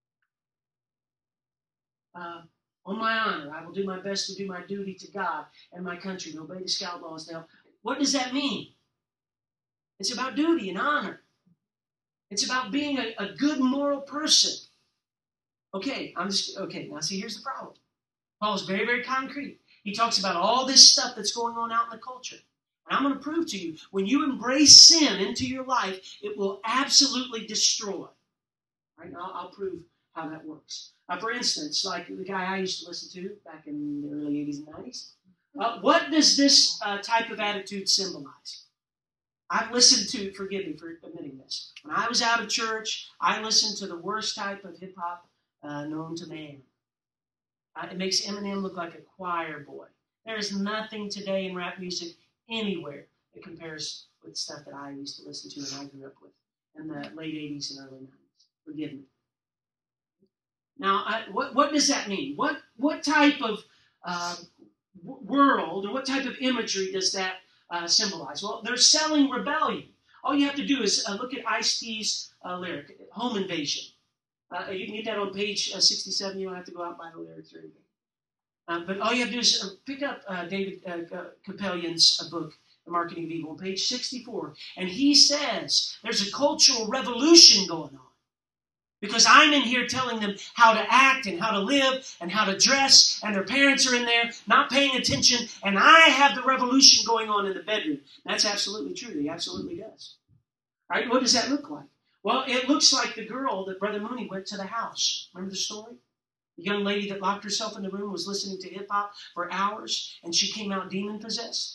Speaker 2: Uh, on my honor, I will do my best to do my duty to God and my country and obey the scout laws. Now, what does that mean? It's about duty and honor. It's about being a, a good moral person. Okay, I'm just, okay, now see, here's the problem. Paul's very, very concrete. He talks about all this stuff that's going on out in the culture. And I'm going to prove to you, when you embrace sin into your life, it will absolutely destroy. Right? Now, I'll prove how that works. Uh, for instance, like the guy I used to listen to back in the early eighties and nineties, uh, what does this uh, type of attitude symbolize? I've listened to, forgive me for admitting this, when I was out of church, I listened to the worst type of hip-hop uh, known to man. Uh, it makes Eminem look like a choir boy. There is nothing today in rap music anywhere that compares with stuff that I used to listen to and I grew up with in the late eighties and early nineties. Forgive me. Now, I, what, what does that mean? What, what type of uh, w- world or what type of imagery does that uh, symbolize? Well, they're selling rebellion. All you have to do is uh, look at Ice-T's uh, lyric, Home Invasion. Uh, you can get that on page uh, sixty-seven. You don't have to go out and buy the lyrics or anything. Uh, but all you have to do is uh, pick up uh, David uh, Capellian's uh, book, The Marketing of Evil, on page sixty-four. And he says there's a cultural revolution going on. Because I'm in here telling them how to act and how to live and how to dress, and their parents are in there not paying attention, and I have the revolution going on in the bedroom. That's absolutely true. He absolutely does. All right, what does that look like? Well, it looks like the girl that Brother Mooney went to the house. Remember the story? The young lady that locked herself in the room was listening to hip-hop for hours, and she came out demon-possessed.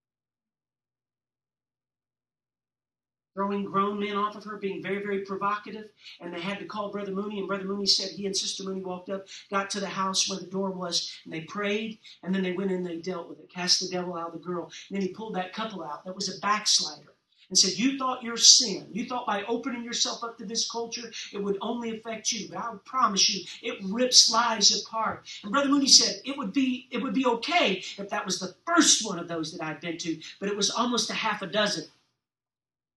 Speaker 2: Throwing grown men off of her, being very, very provocative. And they had to call Brother Mooney, and Brother Mooney said he and Sister Mooney walked up, got to the house where the door was, and they prayed, and then they went in and they dealt with it, cast the devil out of the girl. And then he pulled that couple out that was a backslider and said, you thought your sin, you thought by opening yourself up to this culture, it would only affect you. But I would promise you, it rips lives apart. And Brother Mooney said, it would be, it would be okay if that was the first one of those that I'd been to, but it was almost a half a dozen.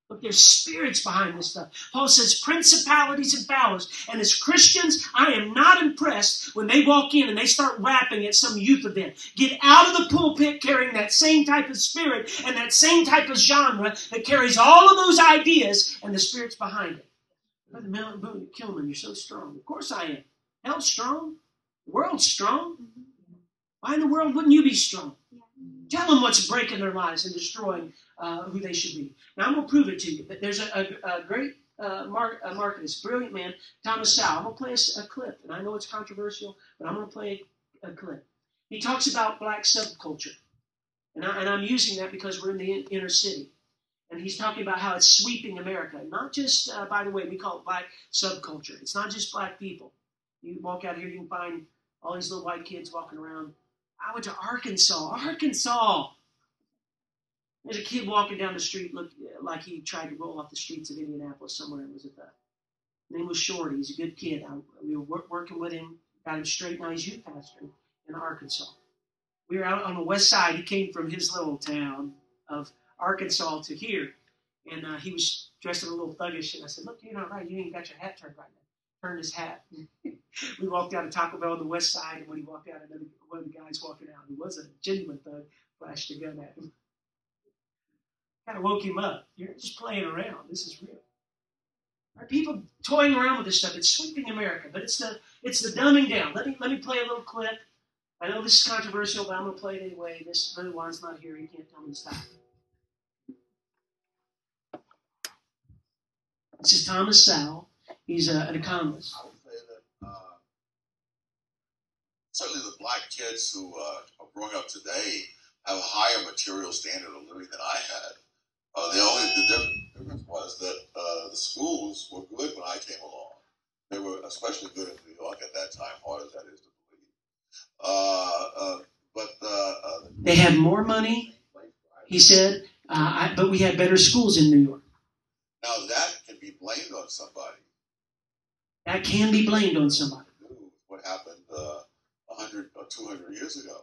Speaker 2: Look, there's spirits behind this stuff. Paul says principalities and powers. And as Christians, I am not impressed when they walk in and they start rapping at some youth event. Get out of the pulpit carrying that same type of spirit and that same type of genre that carries all of those ideas and the spirits behind it. Brother Kilman, you're so strong. Of course I am. Hell's strong. The world's strong. Why in the world wouldn't you be strong? Tell them what's breaking their lives and destroying uh, who they should be. Now, I'm going to prove it to you. But there's a, a, a great uh, mar- a marketist, brilliant man, Thomas Sowell. I'm going to play a, a clip, and I know it's controversial, but I'm going to play a, a clip. He talks about black subculture, and, I, and I'm using that because we're in the in, inner city. And he's talking about how it's sweeping America. Not just, uh, by the way, we call it black subculture. It's not just black people. You walk out here, you can find all these little white kids walking around. I went to Arkansas. Arkansas! There's a kid walking down the street looked like he tried to roll off the streets of Indianapolis somewhere. It was at the His name was Shorty. He's a good kid. I, we were work, working with him, got him straight. Now he's youth pastor in Arkansas. We were out on the west side. He came from his little town of Arkansas to here. And uh, he was dressed in a little thuggish. And I said, look, you're not right. You ain't got your hat turned right now. Turned his hat. We walked out of Taco Bell on the west side. And when he walked out, another, one of the guys walking out, who was a genuine thug, flashed a gun at him. Kind of woke him up. You're just playing around. This is real. Are people toying around with this stuff? It's sweeping America, but it's the it's the dumbing down. Let me let me play a little clip. I know this is controversial, but I'm going to play it anyway. This Billy Juan's not here. He can't tell me to stop. This is Thomas Sowell. He's uh, an economist.
Speaker 3: I would say that uh, certainly the black kids who uh, are growing up today have a higher material standard of living than I had. Uh, the only the difference was that uh, the schools were good when I came along. They were especially good in New York at that time, hard as that is to believe. Uh, uh, but uh, uh,
Speaker 2: they had more money, he said, uh, I, but we had better schools in New York.
Speaker 3: Now that can be blamed on somebody.
Speaker 2: That can be blamed on somebody.
Speaker 3: What happened uh, one hundred or two hundred years ago.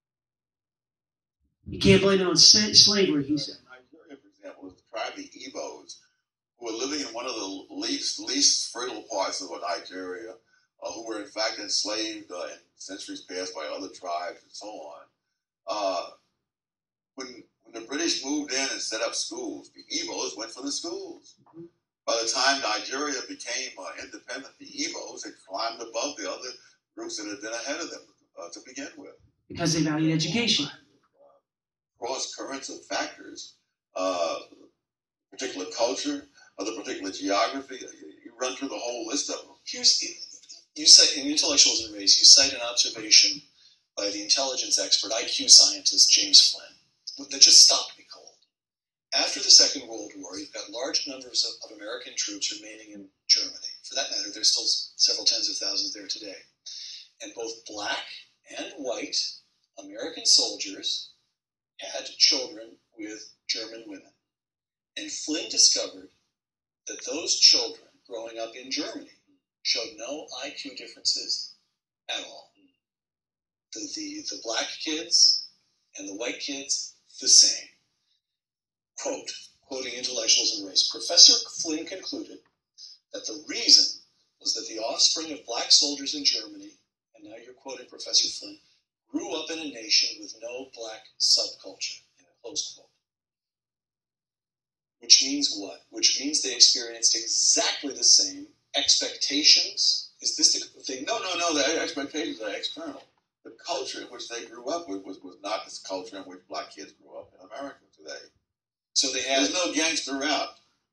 Speaker 2: You can't blame it on slavery, he said.
Speaker 3: Nigeria, for example, is the tribe of Igbos, who were living in one of the least least fertile parts of Nigeria, uh, who were in fact enslaved uh, in centuries past by other tribes and so on. Uh, when when the British moved in and set up schools, the Igbos went for the schools. Mm-hmm. By the time Nigeria became uh, independent, the Igbos had climbed above the other groups that had been ahead of them uh, to begin with.
Speaker 2: Because they valued education.
Speaker 3: Cross currents of factors, uh, particular culture, other particular geography. You run through the whole list of them.
Speaker 4: Here's you cite in Intellectuals and Race. You cite an observation by the intelligence expert, I Q scientist James Flynn, that just stopped me cold. After the Second World War, you've got large numbers of, of American troops remaining in Germany. For that matter, there's still several tens of thousands there today, and both black and white American soldiers had children with German women. And Flynn discovered that those children growing up in Germany showed no I Q differences at all. The, the, the black kids and the white kids, the same. Quote, quoting Intellectuals and Race, Professor Flynn concluded that the reason was that the offspring of black soldiers in Germany, and now you're quoting Professor Flynn, grew up in a nation with no black subculture, close quote. Which means what? Which means they experienced exactly the same expectations. Is this the thing?
Speaker 3: No, no, no, the expectations are external. The culture in which they grew up with was, was not this culture in which black kids grew up in America today.
Speaker 4: So they had...
Speaker 3: There's no gangster rap.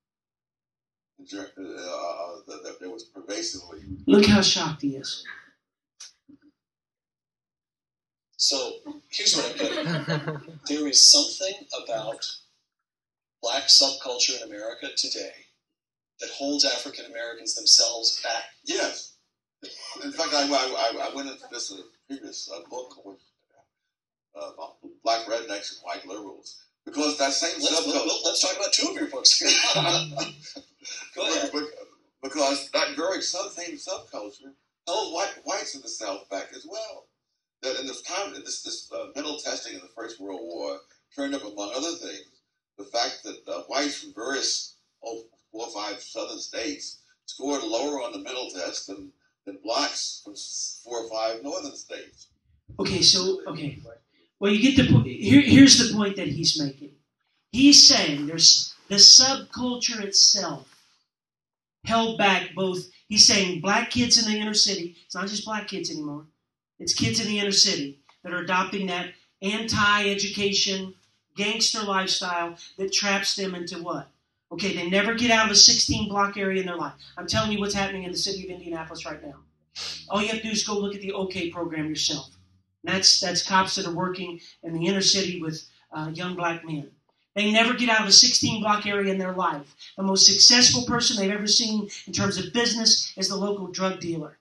Speaker 3: Uh, that there was pervasively...
Speaker 2: Look how shocked he is.
Speaker 4: So here's what I'm getting at. There is something about black subculture in America today that holds African Americans themselves back.
Speaker 3: Yes. In fact, I, I, I went into this uh, previous uh, book with uh, about black rednecks and white liberals. Because that same
Speaker 4: let's,
Speaker 3: subculture...
Speaker 4: Let, let's talk about two of your books. Go ahead.
Speaker 3: Because that very same subculture held white, whites in the South back as well. That in this time, this this uh, mental testing in the First World War turned up, among other things, the fact that uh, whites from various oh, four or five southern states scored lower on the middle test than, than blacks from four or five northern states.
Speaker 2: Okay, so, okay. Well, you get the point. Here, here's the point that he's making. He's saying there's the subculture itself held back both. He's saying black kids in the inner city. It's not just black kids anymore. It's kids in the inner city that are adopting that anti-education, gangster lifestyle that traps them into what? Okay, they never get out of a sixteen-block area in their life. I'm telling you what's happening in the city of Indianapolis right now. All you have to do is go look at the OK program yourself. And that's, that's cops that are working in the inner city with uh, young black men. They never get out of a sixteen-block area in their life. The most successful person they've ever seen in terms of business is the local drug dealer.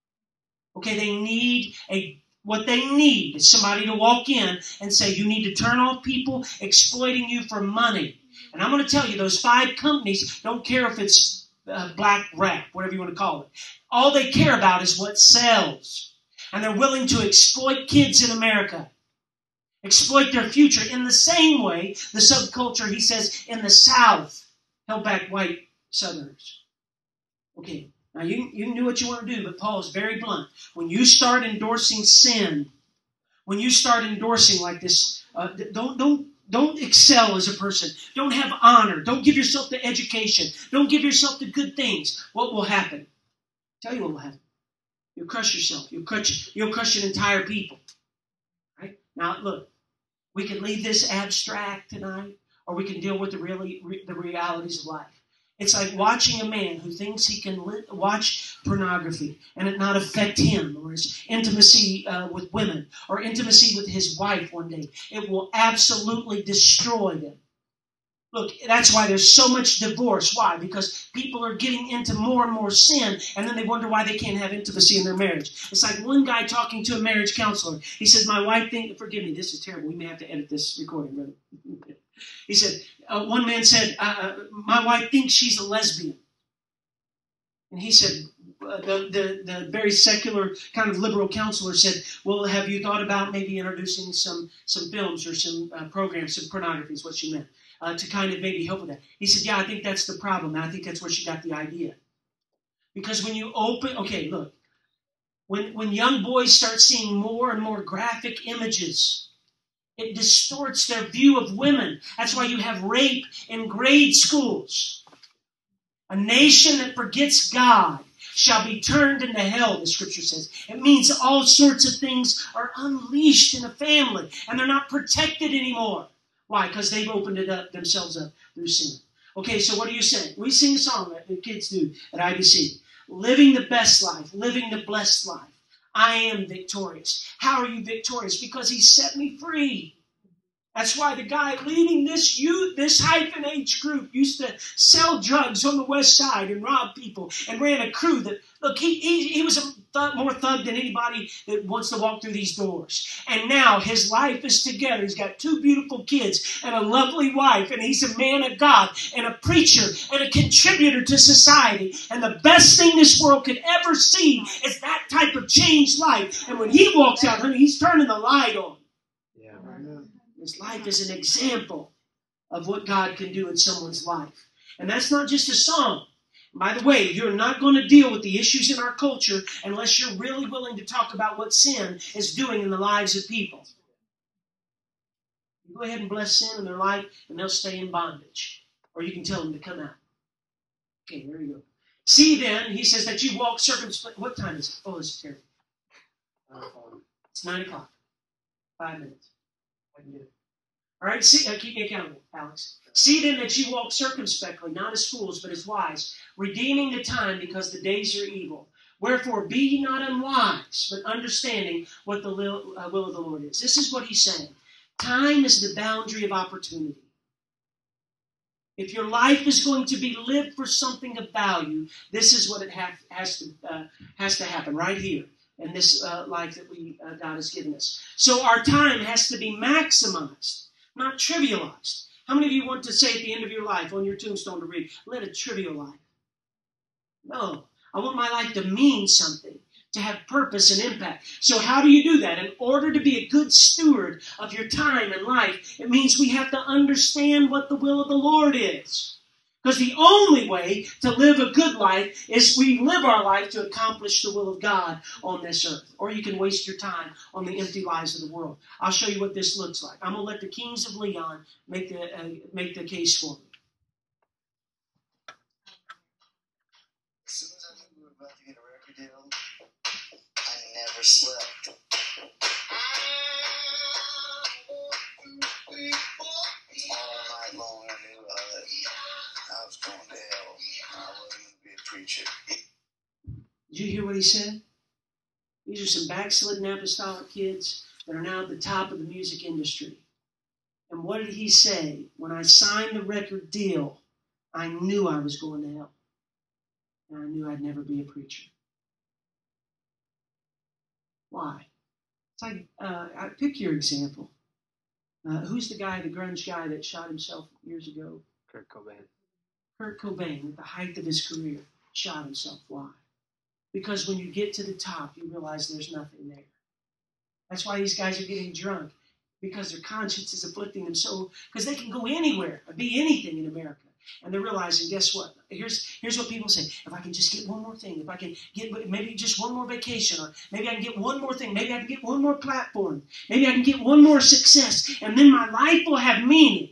Speaker 2: Okay, they need a what they need is somebody to walk in and say, you need to turn off people exploiting you for money. And I'm going to tell you, those five companies don't care if it's uh, black rap, whatever you want to call it. All they care about is what sells. And they're willing to exploit kids in America. Exploit their future in the same way the subculture, he says, in the South held back white Southerners. Okay, now you, you can do what you want to do, but Paul is very blunt. When you start endorsing sin, when you start endorsing like this, uh, don't, don't, don't excel as a person. Don't have honor. Don't give yourself to education. Don't give yourself to good things. What will happen? I'll tell you what will happen. You'll crush yourself. You'll crush, you'll crush an entire people. Right? Now, look, we can leave this abstract tonight, or we can deal with the really the realities of life. It's like watching a man who thinks he can li- watch pornography and it not affect him, or his intimacy uh, with women, or intimacy with his wife one day. It will absolutely destroy them. Look, that's why there's so much divorce. Why? Because people are getting into more and more sin, and then they wonder why they can't have intimacy in their marriage. It's like one guy talking to a marriage counselor. He says, my wife thinks, forgive me, this is terrible. We may have to edit this recording, brother. He said, uh, one man said, uh, my wife thinks she's a lesbian. And he said, uh, the, the, the very secular kind of liberal counselor said, well, have you thought about maybe introducing some, some films or some uh, programs, some pornography is what she meant. Uh, to kind of maybe help with that. He said, yeah, I think that's the problem. And I think that's where she got the idea. Because when you open, okay, look, when, when young boys start seeing more and more graphic images, it distorts their view of women. That's why you have rape in grade schools. A nation that forgets God shall be turned into hell, the scripture says. It means all sorts of things are unleashed in a family, and they're not protected anymore. Why? Because they've opened it up themselves up through sin. Okay, so what are you saying? We sing a song that the kids do at I B C. Living the best life, living the blessed life. I am victorious. How are you victorious? Because he set me free. That's why the guy leading this youth, this hyphen age group used to sell drugs on the west side and rob people and ran a crew that, look, he he, he was a th- more thug than anybody that wants to walk through these doors. And now his life is together. He's got two beautiful kids and a lovely wife, and he's a man of God and a preacher and a contributor to society. And the best thing this world could ever see is that type of changed life. And when he walks out, honey, he's turning the light on. His life is an example of what God can do in someone's life. And that's not just a song. By the way, you're not going to deal with the issues in our culture unless you're really willing to talk about what sin is doing in the lives of people. You go ahead and bless sin in their life, and they'll stay in bondage. Or you can tell them to come out. Okay, there you go. See then, he says that you walk circumspect. What time is it? Oh, this is terrible. It's nine o'clock. Five minutes. I can do it. All right, see, uh, keep me accountable, Alex. See then that you walk circumspectly, not as fools, but as wise, redeeming the time because the days are evil. Wherefore, be ye not unwise, but understanding what the will, uh, will of the Lord is. This is what he's saying. Time is the boundary of opportunity. If your life is going to be lived for something of value, this is what it ha- has to uh, has to happen right here in this uh, life that we uh, God has given us. So our time has to be maximized, not trivialized. How many of you want to say at the end of your life on your tombstone to read, "Led a trivial life"? No, I want my life to mean something, to have purpose and impact. So how do you do that? In order to be a good steward of your time and life, it means we have to understand what the will of the Lord is. Because the only way to live a good life is we live our life to accomplish the will of God on this earth. Or you can waste your time on the empty lies of the world. I'll show you what this looks like. I'm going to let the Kings of Leon make the, uh, make the case for me.
Speaker 5: As soon as I knew we were about to get a record deal, I never slept. All night long I knew uh, I was going to hell. I wasn't going to be a preacher.
Speaker 2: Did you hear what he said? These are some backslidden apostolic kids that are now at the top of the music industry. And what did he say? When I signed the record deal, I knew I was going to hell. And I knew I'd never be a preacher. Why? It's like, uh, I pick your example. Uh, who's the guy, the grunge guy that shot himself years ago?
Speaker 1: Kurt Cobain.
Speaker 2: Kurt Cobain, at the height of his career, shot himself. Why? Because when you get to the top, you realize there's nothing there. That's why these guys are getting drunk, because their conscience is afflicting them so, because they can go anywhere and be anything in America. And they're realizing, guess what? Here's here's what people say. If I can just get one more thing, if I can get maybe just one more vacation, or maybe I can get one more thing, maybe I can get one more platform, maybe I can get one more success, and then my life will have meaning.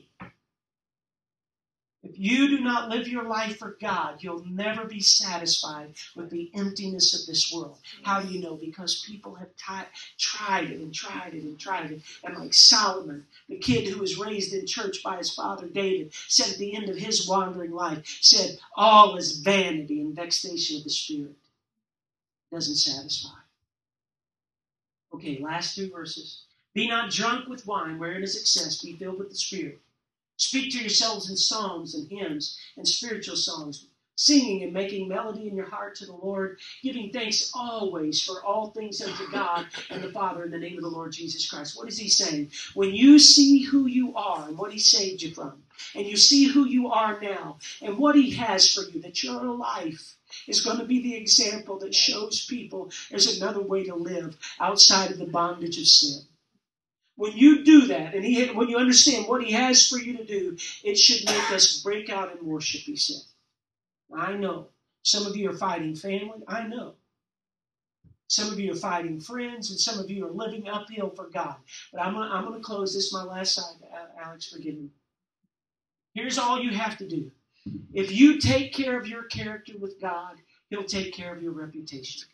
Speaker 2: If you do not live your life for God, you'll never be satisfied with the emptiness of this world. How do you know? Because people have t- tried it and tried it and tried it. And like Solomon, the kid who was raised in church by his father David, said at the end of his wandering life, said, all is vanity and vexation of the spirit. Doesn't satisfy. Okay, last two verses. Be not drunk with wine, wherein is excess. Be filled with the Spirit. Speak to yourselves in psalms and hymns and spiritual songs, singing and making melody in your heart to the Lord, giving thanks always for all things unto God and the Father in the name of the Lord Jesus Christ. What is he saying? When you see who you are and what he saved you from, and you see who you are now and what he has for you, that your life is going to be the example that shows people there's another way to live outside of the bondage of sin. When you do that, and he, when you understand what he has for you to do, it should make us break out in worship, he said. I know. Some of you are fighting family. I know. Some of you are fighting friends, and some of you are living uphill for God. But I'm going I'm to close. This is my last slide. Alex, forgive me. Here's all you have to do. If you take care of your character with God, he'll take care of your reputation.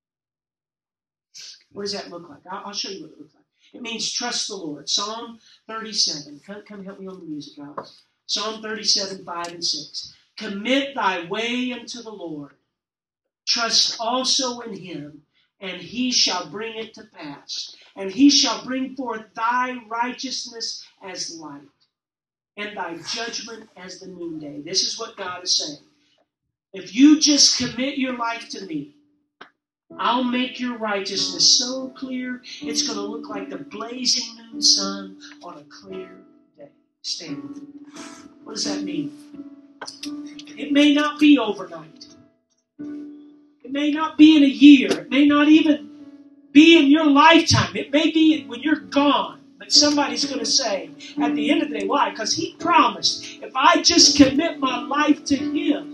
Speaker 2: What does that look like? I'll, I'll show you what it looks like. It means trust the Lord. Psalm thirty-seven. Come, come help me on the music, Alex. Psalm thirty-seven, five and six. Commit thy way unto the Lord. Trust also in him, and he shall bring it to pass. And he shall bring forth thy righteousness as light, and thy judgment as the noonday. This is what God is saying. If you just commit your life to me, I'll make your righteousness so clear, it's going to look like the blazing noon sun on a clear day. Stand with me. What does that mean? It may not be overnight. It may not be in a year. It may not even be in your lifetime. It may be when you're gone. But somebody's going to say, at the end of the day, why? Because he promised, if I just commit my life to him,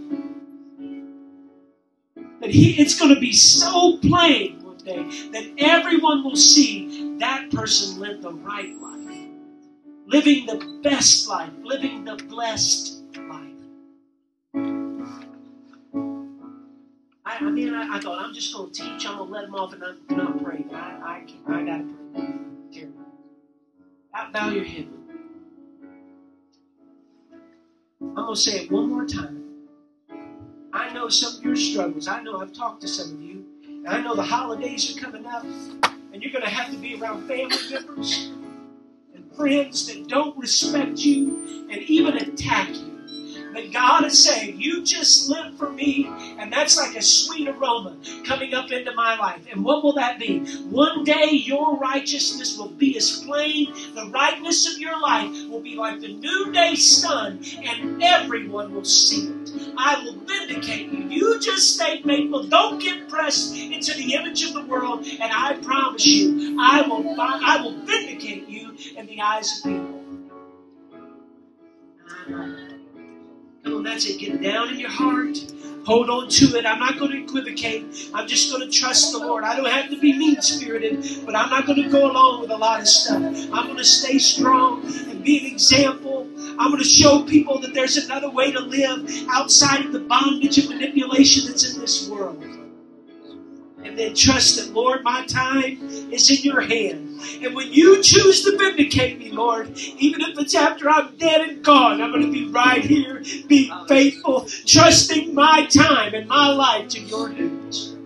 Speaker 2: that he, it's going to be so plain one day that everyone will see that person lived the right life. Living the best life. Living the blessed life. I, I mean, I, I thought, I'm just going to teach. I'm going to let them off and not, not pray. I, I, can't, I got to pray. Terrible. Out, bow your head. I'm going to say it one more time. I know some of your struggles. I know I've talked to some of you. And I know the holidays are coming up. And you're going to have to be around family members and friends that don't respect you and even attack you. But God is saying, you just live for me, and that's like a sweet aroma coming up into my life. And what will that be? One day your righteousness will be as plain. The rightness of your life will be like the noonday sun, and everyone will see it. I will vindicate you. You just stay faithful. Don't get pressed into the image of the world, and I promise you, I will, I will vindicate you in the eyes of people. Come on, that's it. Get down in your heart. Hold on to it. I'm not going to equivocate. I'm just going to trust the Lord. I don't have to be mean-spirited, but I'm not going to go along with a lot of stuff. I'm going to stay strong and be an example. I'm going to show people that there's another way to live outside of the bondage and manipulation that's in this world. And then trust that, Lord, my time is in your hand. And when you choose to vindicate me, Lord, even if it's after I'm dead and gone, I'm going to be right here, being faithful, trusting my time and my life to your hands.